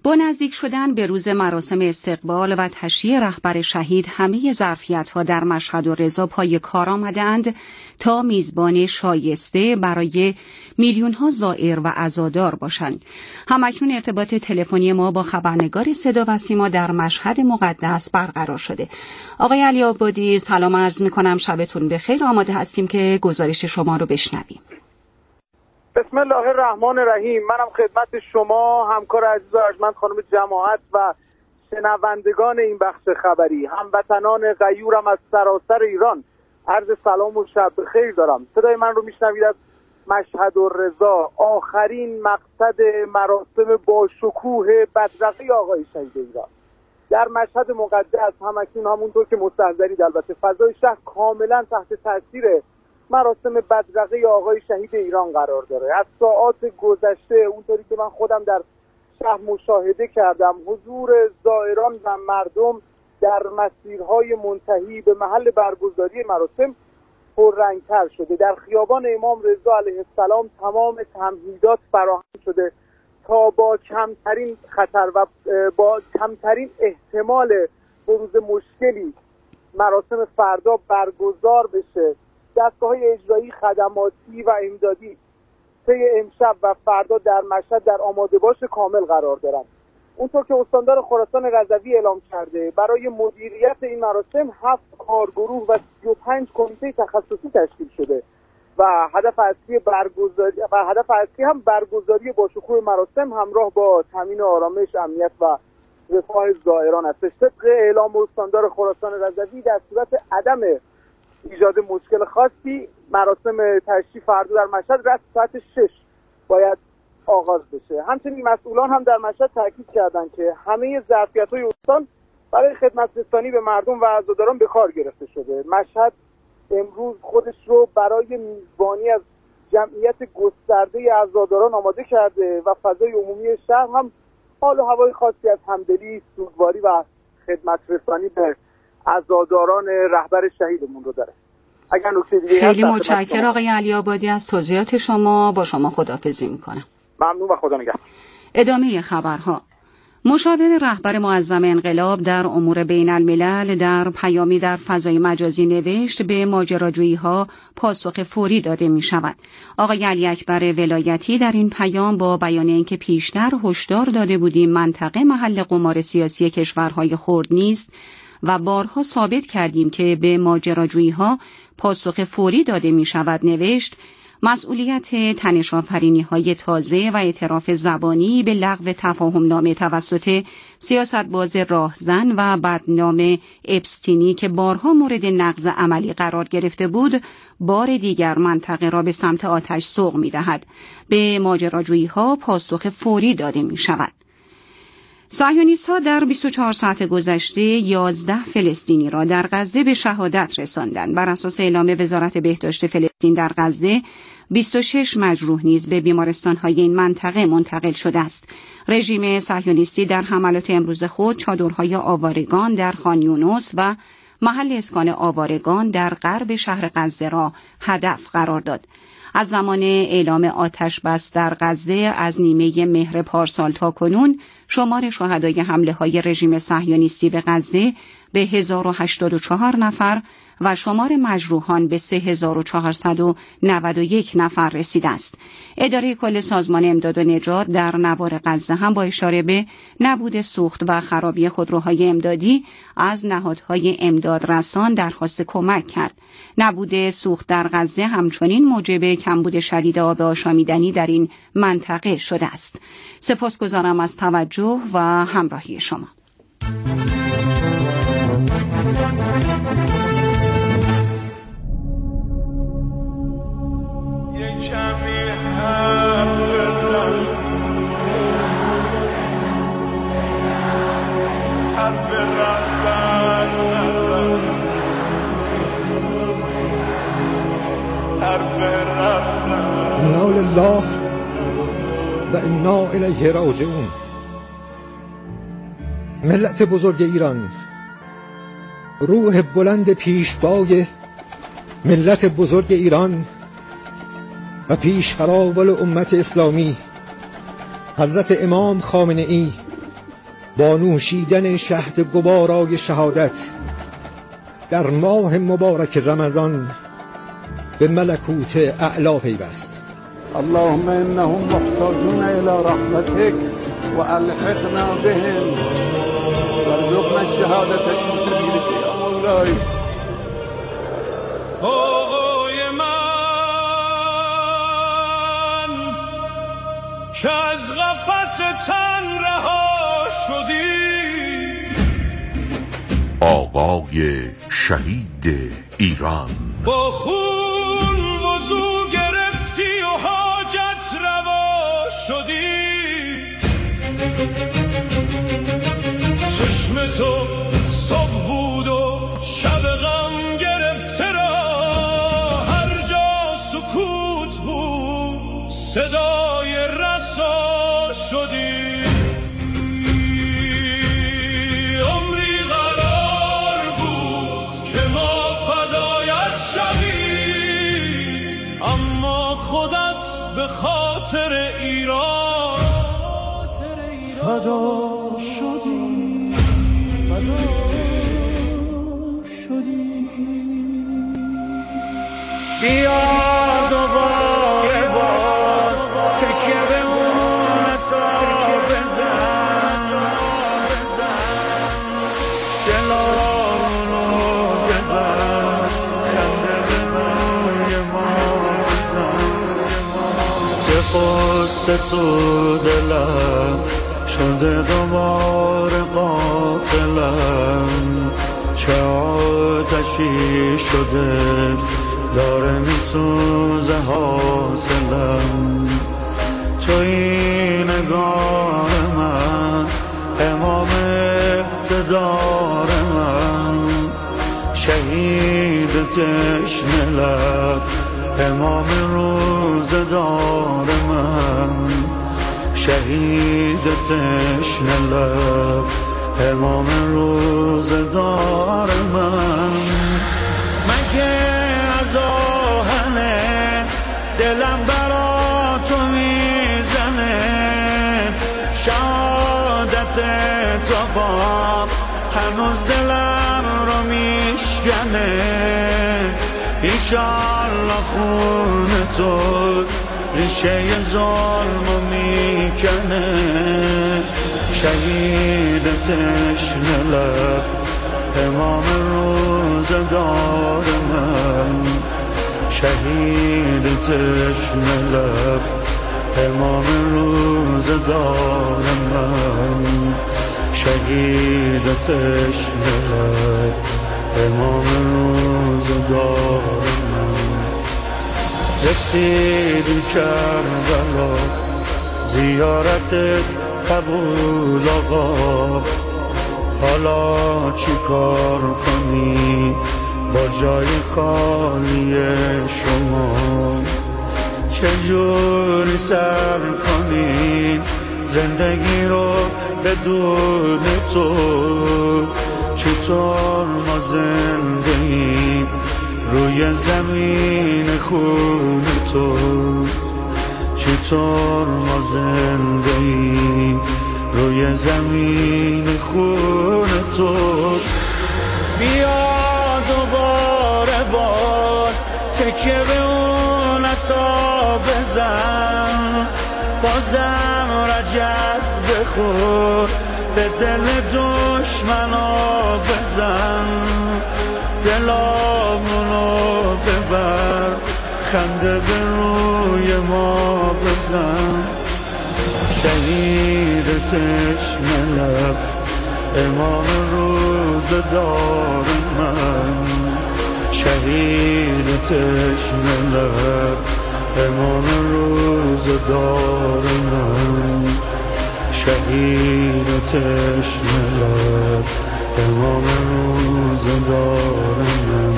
با نزدیک شدن به روز مراسم استقبال و تشییع رهبر شهید همه ظرفیت‌ها در مشهد و رضا پای کار آمدند تا میزبان شایسته برای میلیون‌ها زائر و عزادار باشند. همکنون ارتباط تلفنی ما با خبرنگار صدا و سیما در مشهد مقدس برقرار شده. آقای علی آبادی، سلام عرض می‌کنم، شبتون بخیر. آماده هستیم که گزارش شما رو بشنویم. بسم الله الرحمن الرحیم. منم خدمت شما همکار عزیز و ارجمند خانم جماعت و شنوندگان این بخش خبری، هموطنان غیورم از سراسر ایران، عرض سلام و شب بخیر دارم. صدای من رو میشنوید از مشهد و رضا، آخرین مقصد مراسم با شکوه بدرقه آقای شهید ایران در مشهد مقدس. همکنون همونطور که مستحضرید البته فضای شهر کاملا تحت تاثیر مراسم بدرقه آقای شهید ایران قرار داره. از ساعات گذشته اونطوری که من خودم در شهر مشاهده کردم، حضور زائران و مردم در مسیرهای منتهی به محل برگزاری مراسم پررنگ‌تر شده. در خیابان امام رضا علیه السلام تمام تمهیدات فراهم شده تا با کمترین خطر و با کمترین احتمال بروز مشکلی مراسم فردا برگزار بشه. دستگاه‌های اجرایی، خدماتی و امدادی طی امشب و فردا در مشهد در آماده باش کامل قرار دارند. اونطور که استاندار خراسان رضوی اعلام کرده، برای مدیریت این مراسم 7 کارگروه و 35 کمیته تخصصی تشکیل شده و هدف اصلی هم برگزاری با شکوه مراسم همراه با تامین آرامش، امنیت و رفاه زائران است. طبق اعلام استاندار خراسان رضوی، در صورت عدم ایجاد مشکل خاصی مراسم تشییع فردا در مشهد رسم ساعت 6 باید آغاز بشه. همچنین مسئولان هم در مشهد تاکید کردند که همه ظرفیت‌های استان برای خدمت رسانی به مردم و عزاداران به کار گرفته شده. مشهد امروز خودش رو برای میزبانی از جمعیت گسترده عزاداران آماده کرده و فضای عمومی شهر هم حال و هوای خاصی از همدلی، سوگواری و خدمت رسانی به عزاداران رهبر شهیدمون رو داره. اگر نکته دیگه خیلی متشکرم آقای علی آبادی از توضیحات شما. با شما خداحافظی میکنم. ممنون و خدا نگهدار. ادامه خبرها. مشاور رهبر معظم انقلاب در امور بین الملل در پیامی در فضای مجازی نوشت به ماجراجویی‌ها پاسخ فوری داده می شود. آقای علی اکبر ولایتی در این پیام با بیان اینکه پیشتر هشدار داده بودیم منطقه محل قمار سیاسی کشورهای خرد نیست و بارها ثابت کردیم که به ماجراجویی‌ها پاسخ فوری داده می شود نوشت: مسئولیت تنش‌آفرینی‌های تازه و اعتراف زبانی به لغو تفاهم‌نامه توسط سیاست‌باز راهزن و بدنام اپستینی که بارها مورد نقض عملی قرار گرفته بود، بار دیگر منطقه را به سمت آتش سوق می‌دهد. به ماجراجویی‌ها پاسخ فوری داده می‌شود. صهیونیست‌ها در 24 ساعت گذشته 11 فلسطینی را در غزه به شهادت رساندند. بر اساس اعلام وزارت بهداشت فلسطین در غزه 26 مجروح نیز به بیمارستان‌های این منطقه منتقل شده است. رژیم صهیونیستی در حملات امروز خود چادرهای آوارگان در خان یونس و محل اسکان آوارگان در غرب شهر غزه را هدف قرار داد. از زمان اعلام آتش بس در غزه از نیمه مهر پارسال تا کنون شمار شهدای حمله‌های رژیم صهیونیستی به غزه به 1084 نفر و شمار مجروحان به 3491 نفر رسیده است. اداره کل سازمان امداد و نجات در نوار غزه هم با اشاره به نبود سوخت و خرابی خودروهای امدادی از نهادهای امداد رسان درخواست کمک کرد. نبود سوخت در غزه همچنین موجب کمبود شدید آب آشامیدنی در این منطقه شده است. سپاسگزارم از توجه و همراهی شما. انا لله و انا الیه راجعون. ملت بزرگ ایران، روح بلند پیشوای ملت بزرگ ایران و پیش فراول امت اسلامی حضرت امام خامنه‌ای با نوشیدن شهد گوارای شهادت در ماه مبارک رمضان به ملکوت اعلا پیوست. اللهم انهم محتاجون الى رحمتك والحقنا بهم وارزقنا الشهادة في سبيلك يا مولاي. آقای من که از قفس تن رها شدی، آقای شهید ایران، با خون وضو گرفتی و حاجت روا شدی، چشم تو صبح بود و شب غم گرفته را، هر جا سکوت بود صدای رسا شدی. عمری قرار بود که ما فدایت شویم، اما خودت به خاطر ایران فدا شدی، فدا شدی. بیا دوباره باز تکیه به اون حساب بزن، دلارونو ببر، خنده به روی ما بزن. به قصه تو دلم شده دوباره قاتلم، چه آتشی شده داره میسوزه حاصلم. توی نگاه من امام اقتدار من، شهید تشنه لب امام روزدار من، شهید تشنه لب امام روزدار من. من که از آهنه دلم برا تو میزنه، شهادت تو با هنوز دلم رو میشکنه. ایشالله خون تو ریشه ظلمو میکنه، شهید تشنه لب امام روزدار من، شهید تشنه لب امام روزدار من، شهید تشنه لب امام روزدار من. رسیدیم کربلا زیارتت قبول آقا، حالا چی کار کنیم با جای خالی شما؟ چجوری سر کنیم زندگی رو بدون تو؟ چطور ما زنده ایم روی زمین خون تو؟ چطور ما زنده ایم روی زمین خون تو؟ بیا دوباره باز تکیه به اون عصا بزن، بازم رجز بخور به دل دشمنا بزن، دلامونو ببر خنده به روی ما بزن. شهید تشنه لب امام روزدار من، شهید تشنه لب امام روزدار من، شهید تشنه لب امام روزدار من.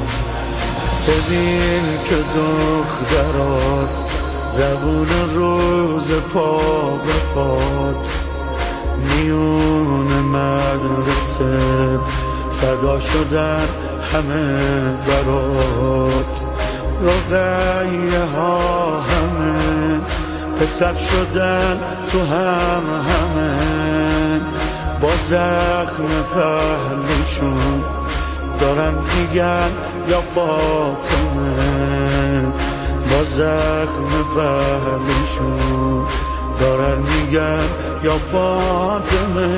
ببین که دخترات زبون روز پا به پات، میون مدرسه فدا شدن همه برات، رقیه ها همه به صف شدن تو همه، زخم پهلوشون دارن میگن یا فاطمه، با زخم پهلوشون دارن میگن یا فاطمه.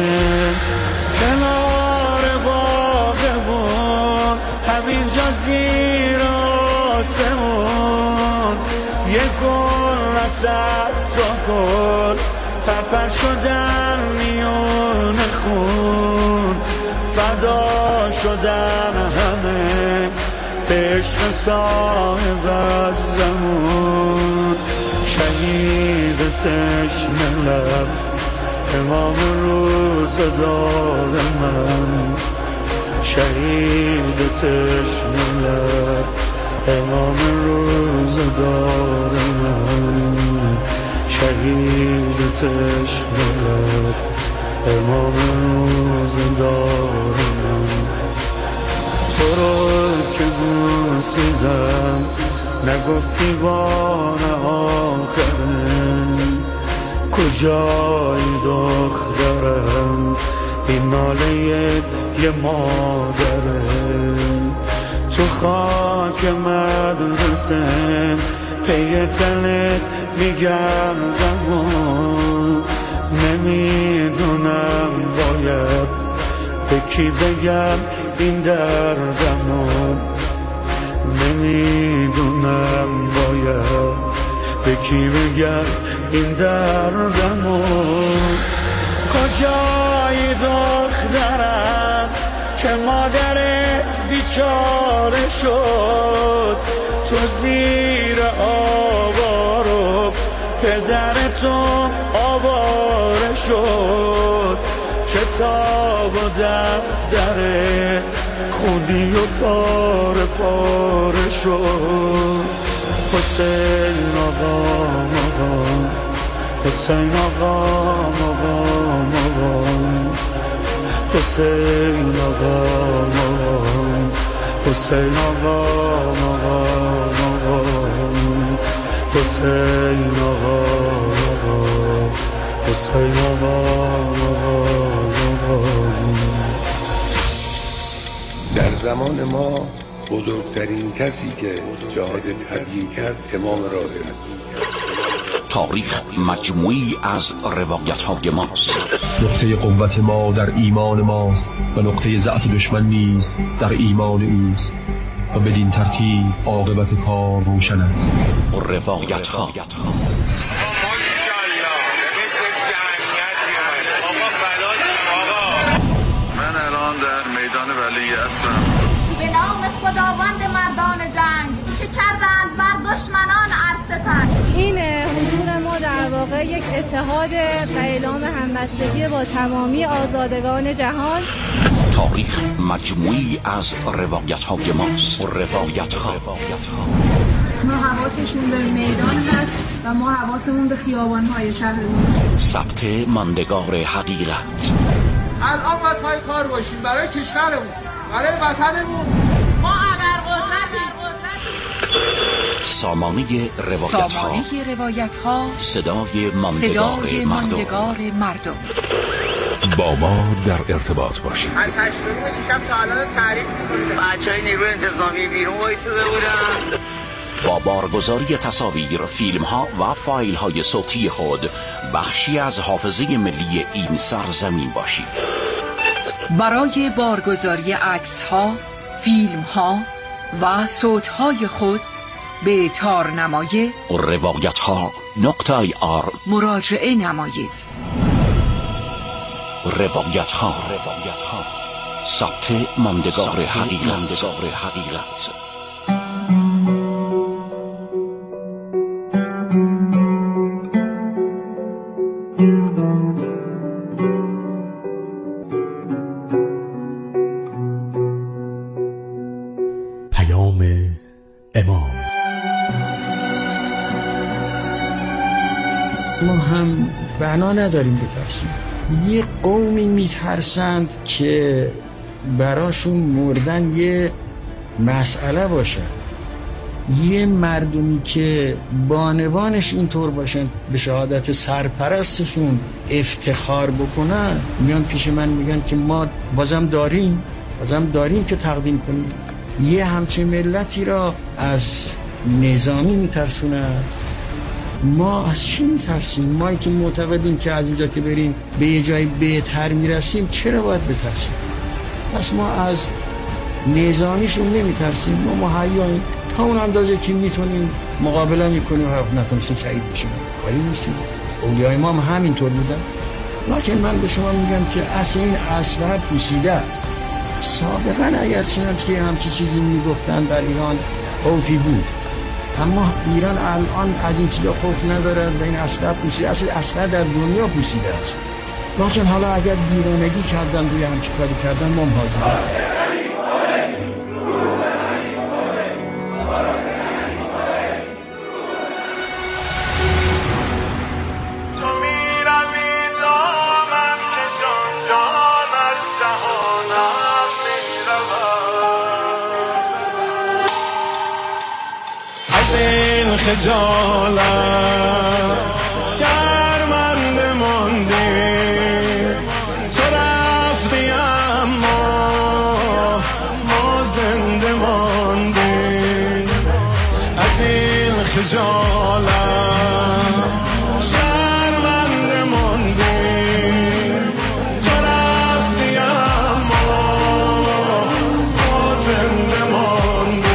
کنار باغمون همینجا زیر آسمون یه گل رسد تا گل پرپر شدن میون خون، فدا شدن همه به عشق صاحب از زمان. شهید تشنه لب امام روزگار من، شهید تشنه لب امام روزگار من، شهید تشنه لب امام روزگار من. تو رو که بوسیدم نگفتی بار آخره، کجایی دخترم این ناله یه مادره. تو خاک مدرسه پی تنت میگردم و نمیدونم باید به کی بگم این دردمو، نمیدونم باید به کی بگم این دردمو. کجایی دخترم که مادرت بیچاره شد، تو زیر آوارو پدرتون آواره شد، کتاب و دفتره خونی و پاره پاره شد. حسین آقا مقام، حسین آقا مقام مقام، حسین آقا مقام، حسین آقا مقام مقام، حسین آقا مقام، حسین آقا مقام. در زمان ما بزرگترین کسی که جهاد تبیین کرد امام راهب. تاریخ مجموعی از روایت‌های ماست. نقطه قوت ما در ایمان ماست و نقطه ضعف دشمن نیز در ایمان اوست و بدین ترتیب عاقبت کار روشن است. روایت‌ها من الان در میدان ولی هستم. به نام خداوند مردان جنگ که کردند بر دشمنان عرصتن. این حضور ما در واقع یک اتحاد و اعلام همبستگی با تمامی آزادگان جهان. تاریخ مجموعی از روایت‌های ماست. روایت‌ها ما حواسشون به میدان هست و ما حواسمون به خیابان‌های شهرمون. ثبت ماندگار حقیقت. الان باید پای کار باشیم برای کشورمون، برای وطنمون. ما ابرقدرتیم. سامانه روایت‌ها، صدای ماندگار مردم. با ما در ارتباط باشید. از 8 دیشب تا الان تعریف می‌کنید. بچه‌های نیروی انتظامی بیرون وایساده بودن. با بارگذاری تصاویر، فیلم‌ها و فایل‌های صوتی خود بخشی از حافظه ملی این سرزمین باشید. برای بارگذاری عکس‌ها، فیلم‌ها و صوت‌های خود به تارنمای روایت‌ها.ir مراجعه نمایید. روایت‌ها، ثبت ماندگار حقیقت. امام. ما هم بنا نداریم ببخشیم. یه قومی میترسند که براشون مردن یه مسئله باشد. یه مردمی که بانوانش اینطور باشن، به شهادت سرپرستشون افتخار بکنن، میان پیش من میگن که ما بازم داریم که تقدیم کنیم. یه همچین ملتی را از نظامی میترسونن. ما از چی میترسیم؟ ما که معتقدیم که از اینجا که بریم به یه جای بهتر میرسیم، چرا باید بترسیم؟ پس ما از نظامیشون نمیترسیم، ما مهیاییم، تا اون اندازه که میتونیم مقابله میکنیم و نتونستیم شهید بشیم، کاری نیستیم. اولیای ما هم همینطور بودن. لکن من به شما میگم که اصل این اسلحه پوسیده. سابقا اگر چنانچه همچی چیزی میگفتن در ایران خوفی بود، اما ایران الان از این چیزا خوف نداره و این اسلحه پوسیده. اسلحه در دنیا پوسیده است. لکن حالا اگر دیوانگی کردن روی همچی کاری کردن، ما حاضریم. خجالت شرمنده ماندی، تو رفتی اما ما زنده ماندیم. از این خجالت شرمنده ماندیم، تو رفتی اما ما زنده ماندیم.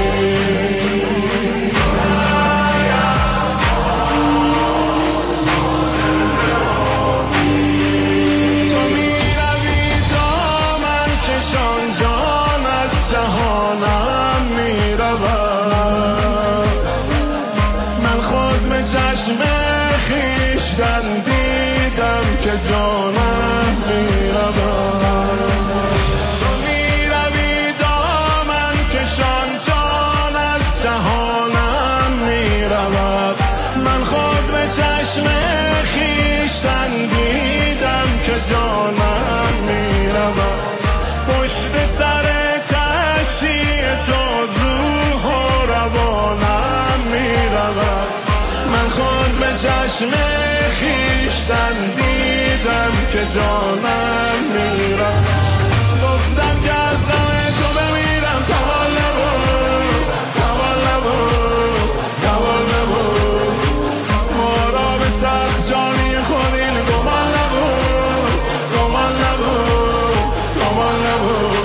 چشم خویشتن دیدم که جانم میرود، تو میروی دامن کشان جان از جهانم میرود. من خود به چشم خویشتن دیدم که جانم میرود. پشت سر تشییع تو روح و روانم میرود. من خود به چشم خویشتن دیدم که جانم میرم. گفتم که از غم تو بمیرم، توان نبود، توان نبود، توان نبود. ما را به سخت جانی خود این گمان نبود، گمان نبود، گمان نبود.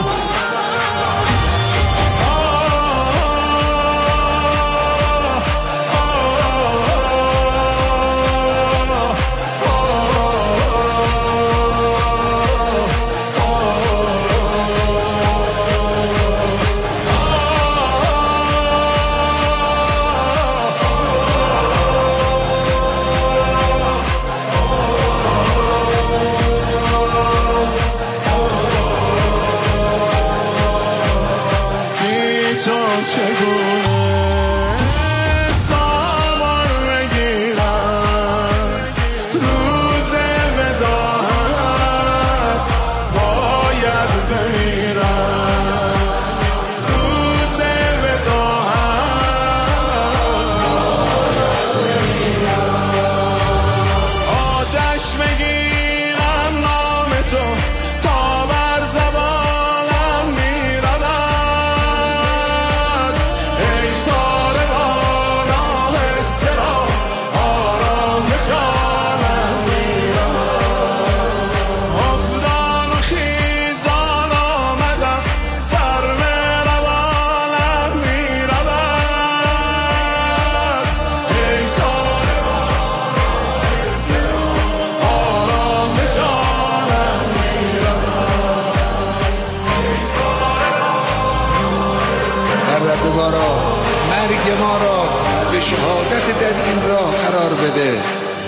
مرگ ما را به شهادت در این راه قرار بده.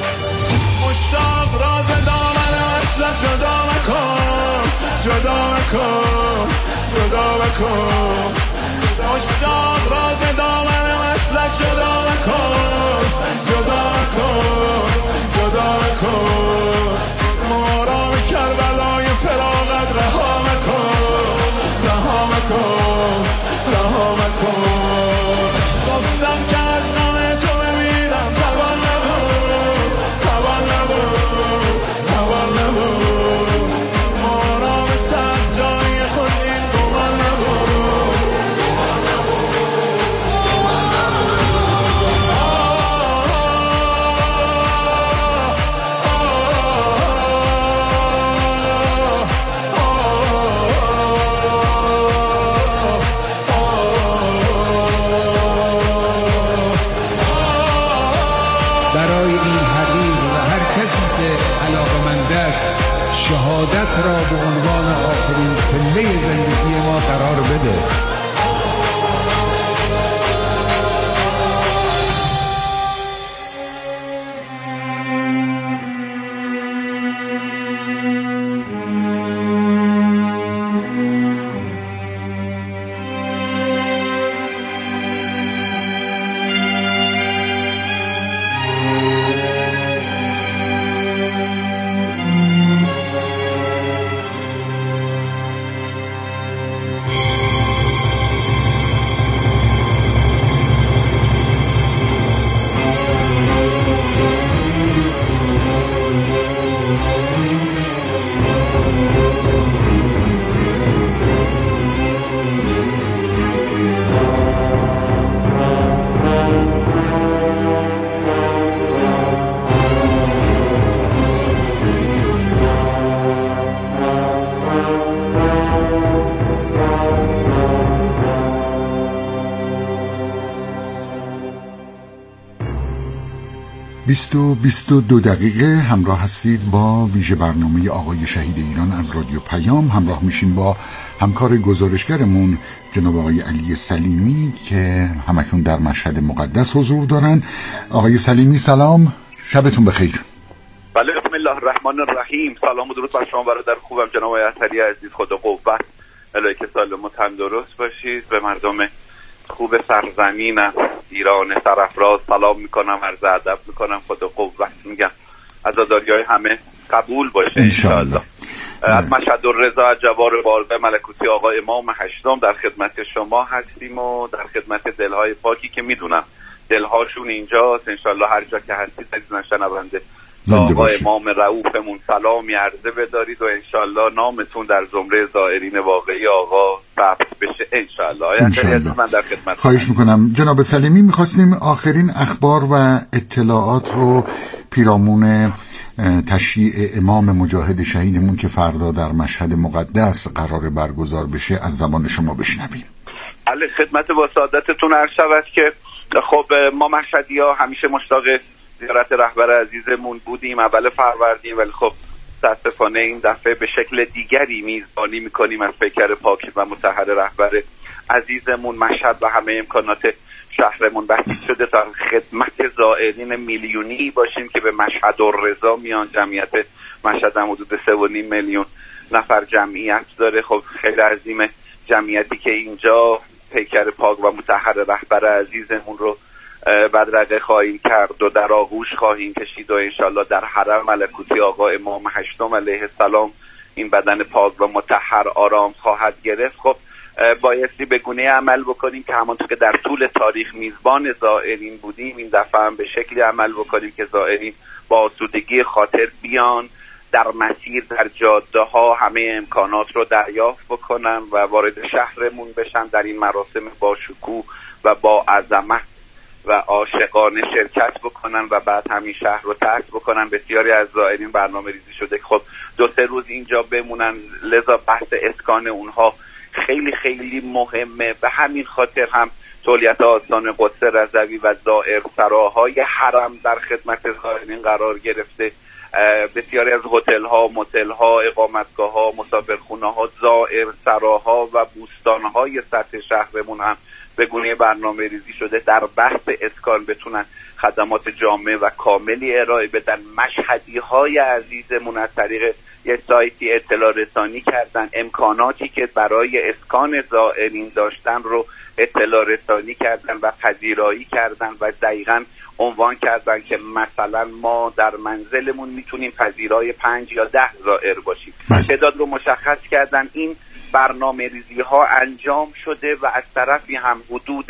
مشتاق راز دامن وصلت جدا مکن، جدا مکن، جدا مکن. مشتاق راز دامن وصلت جدا مکن، جدا مکن، جدا مکن. ما را به کربلای فراغت رها مکن، رها مکن، رها مکن. است شهادت را به عنوان آخرین پله زندگی ما قرار بده. بیست و دو دقیقه همراه هستید با ویژه برنامه آقای شهید ایران از رادیو پیام. همراه میشیم با همکار گزارشگرمون جناب آقای علی سلیمی که همکنون در مشهد مقدس حضور دارن. آقای سلیمی سلام، شبتون بخیر. بله، بسم الله الرحمن الرحیم. سلام و درود بر شما برادر خوبم جناب آقای علی عزیز. خدا قوت، الهی که سالم و تندرست باشید. به مردم خوب سرزمین ایران سرافراز سلام میکنم، عرض ادب میکنم. خدا قوت میگم، عزاداری‌های همه قبول باشه انشاءالله. از مشهد الرضا جوار بارگاه ملکوتی آقا امام هشتم در خدمت شما هستیم و در خدمت دلهای پاکی که میدونم دلهاشون اینجاست. انشاءالله هر جا که هستید عزیزان شنونده آقا امام رؤوفمون سلامی عرضه بدارید و انشاءالله نامتون در زمره زائرین واقعی آقا ثبت بشه انشاءالله. من در خدمت. خواهش میکنم جناب سلیمی. میخواستیم آخرین اخبار و اطلاعات رو پیرامون تشییع امام مجاهد شهیدمون که فردا در مشهد مقدس قرار برگزار بشه از زبان شما بشنویم. بله، خدمت با سعادتتون عرض شود که خب ما مشهدی‌ها همیشه مشتاق زیارت رهبر عزیزمون بودیم اول فروردین، ولی خب متاسفانه این دفعه به شکل دیگری میزبانی میکنیم از پیکر پاک و مطهر رهبر عزیزمون. مشهد و همه امکانات شهرمون بسیج شده تا خدمت زائرین میلیونی باشیم که به مشهد الرضا میان. جمعیت مشهد هم حدود 3.5 میلیون نفر جمعیت داره. خب خیلی عظیمه جمعیتی که اینجا پیکر پاک و مطهر رهبر عزیزمون رو بدرقه خواهیم کرد و در آغوش خواهیم کشید و انشالله در حرم ملکوتی آقا امام هشتم علیه السلام این بدن پاک و مطهر آرام خواهد گرفت. خب بایستی به گونه عمل بکنیم که همانطور که در طول تاریخ میزبان زائرین بودیم این دفعه هم به شکلی عمل بکنیم که زائرین با آسودگی خاطر بیان در مسیر در جاده ها همه امکانات رو دریافت بکنن و وارد شهرمون بشن، در این مراسم با شکوه و با عظمت و عاشقانه شرکت بکنن و بعد همین شهر رو ترک بکنن. بسیاری از زائرین برنامه ریزی شده که خب 2-3 روز اینجا بمونن، لذا بحث اسکان اونها خیلی خیلی مهمه. به همین خاطر هم تولیت آستان قدس رضوی و زائر سراهای حرم در خدمت زائرین قرار گرفته. بسیاری از هتل ها، موتل ها، اقامتگاه ها، مسافرخونه ها، زائر سراها و بوستان های سطح شهرمون هم به گونه برنامه ریزی شده در بحث اسکان بتونن خدمات جامع و کاملی ارائه بدن. مشهدی های عزیزمون از طریق یه سایتی اطلاع رسانی کردن، امکاناتی که برای اسکان زائرین داشتن رو اطلاع رسانی کردن و پذیرایی کردن و دقیقاً عنوان کردن که مثلا ما در منزلمون میتونیم پذیرای 5 یا 10 زائر باشیم. تعداد رو مشخص کردن. این برنامه ریزی ها انجام شده و از طرفی هم حدود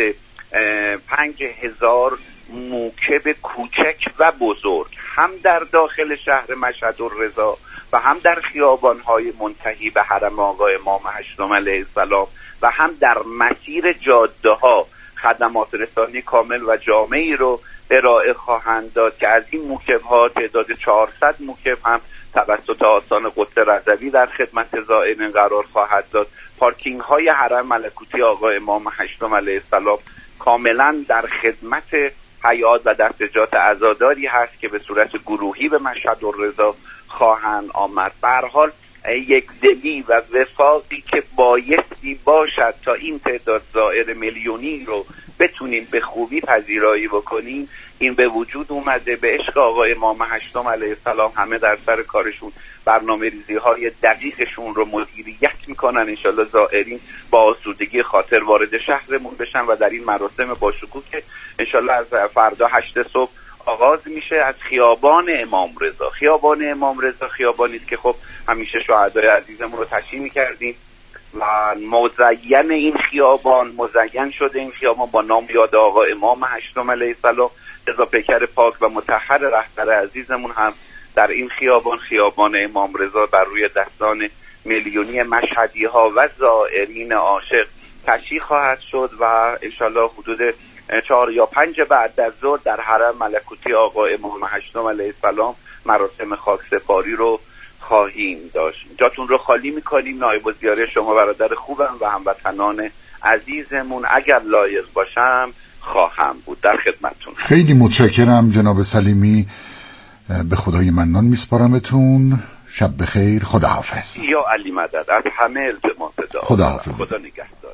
5000 موکب کوچک و بزرگ هم در داخل شهر مشهد الرضا و هم در خیابان‌های منتهی به حرم آقا امام هشتم علیه السلام و هم در مسیر جاده‌ها خدمات رسانی کامل و جامعی رو ارائه خواهند داد که از این موکب‌ها تعداد 400 موکب هم توسط آستان قدس رضوی در خدمت زائرین قرار خواهد داد. پارکینگ های حرم ملکوتی آقا امام هشتم علیه السلام کاملا در خدمت حیات و دستجات عزاداری هست که به صورت گروهی به مشهد الرضا خواهند آمد. به هر حال یک دلی و وفاقی که بایستی باشد تا این تعداد زائر میلیونی رو بتونیم به خوبی پذیرایی بکنیم، این به وجود اومده. به عشق آقای امام هشتم علیه السلام همه در سر کارشون برنامه‌ریزی های دقیقشون رو مدیریت میکنن. انشالله زائرین با آسودگی خاطر وارد شهرمون بشن و در این مراسم باشکوه که انشالله از فردا 8 صبح آغاز میشه از خیابان امام رضا. خیابان امام رضا خیابانی است که خب همیشه شهدای عزیزمون رو تشییع میکردیم و مزین این خیابان مزین شده. این خیابان با نام یاد آقا امام هشتم علیه السلام، رضا پیکر پاک و مطهر رهبر عزیزمون هم در این خیابان امام رضا بر روی دستان میلیونی مشهدی ها و زائرین عاشق تشییع خواهد شد و انشالله حدود 4 یا 5 بعد از ظهر در حرم ملکوتی آقا امام هشتم علیه السلام مراسم خاکسپاری رو خواهیم داشت. جاتون رو خالی میکنیم. نایب الزیاره شما برادر خوبم و هموطنان عزیزمون اگر لایق باشم خواهم بود. در خدمتتون. خیلی متشکرم جناب سلیمی، به خدای منان میسپارمتون. شب بخیر. خداحافظ. یا علی مدد از همه التماس دارم. خداحافظ. خدا نگهدار.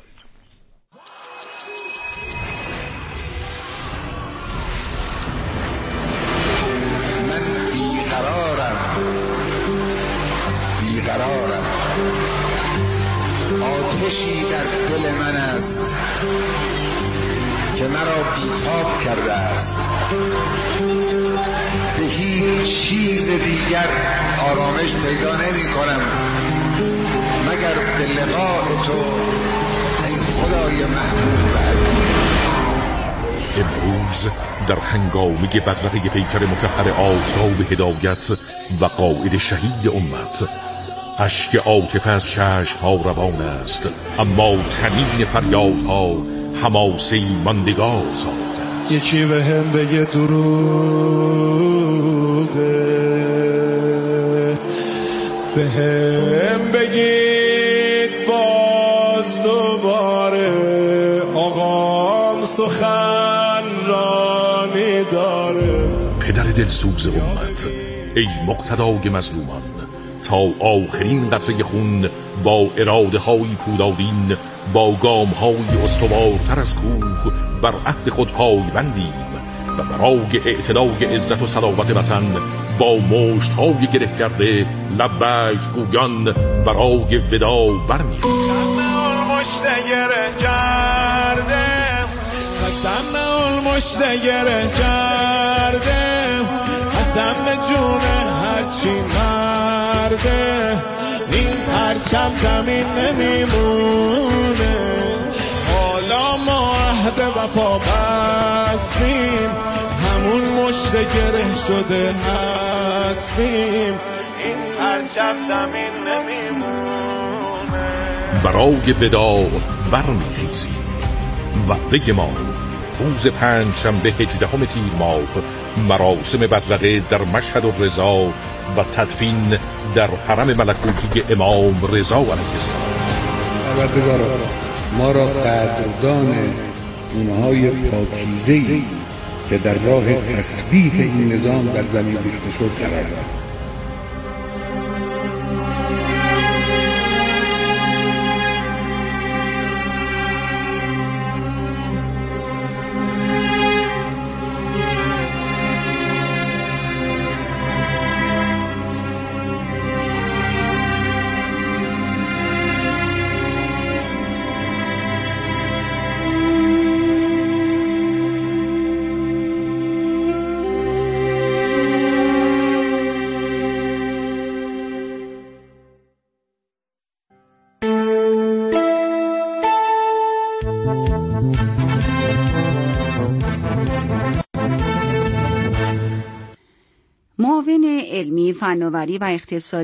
بیقرارم، آتشی در دل من است که مرا بیتاب کرده است. به هیچ چیز دیگر آرامش پیدا نمی کنم مگر به لقاء تو ای خدای محبوب عزیز. امروز در هنگامه بدرقه پیکر مطهر آفتاب هدایت و قائد شهید امت، اشک عاطفه از چشم‌ها روان است، اما تنین فریادها حماسه‌ای ماندگار ساخته است. یکی به هم بگه دروغه، به هم بگید باز دوباره آقام سخن رانی داره. پدر دلسوز امت، ای مقتدای مظلومان، تا آخرین قطره خون با اراده های پودادین، با گام های استوارتر از کوه بر عهد خود پای بندیم و برای اعتلاع عزت و صلابت وطن با مشت های گره کرده لبیک گویان برای ودا برمیخیزیم. قسم اون مشت گره کردم، قسم به جون هرچی مرده، این پرچم زمین نمیمونه. حالا ما عهد وفا بستیم، همون مشت گره شده هستیم، این پرچم زمین نمیمونه. برای ودا برمیخیزیم. وعده ما روز 5 شنبه 18 تیر ماه، مراسم بدرقه در مشهد الرضا و تدفین در حرم ملکوتی امام رضا علیه السلام. پروردگارا ما را قدردان اونهای پاکیزه‌ای که در راه تسبیح این نظام در زمین ریخته شد قرار داد. معاون علمی، فناوری و اقتصادی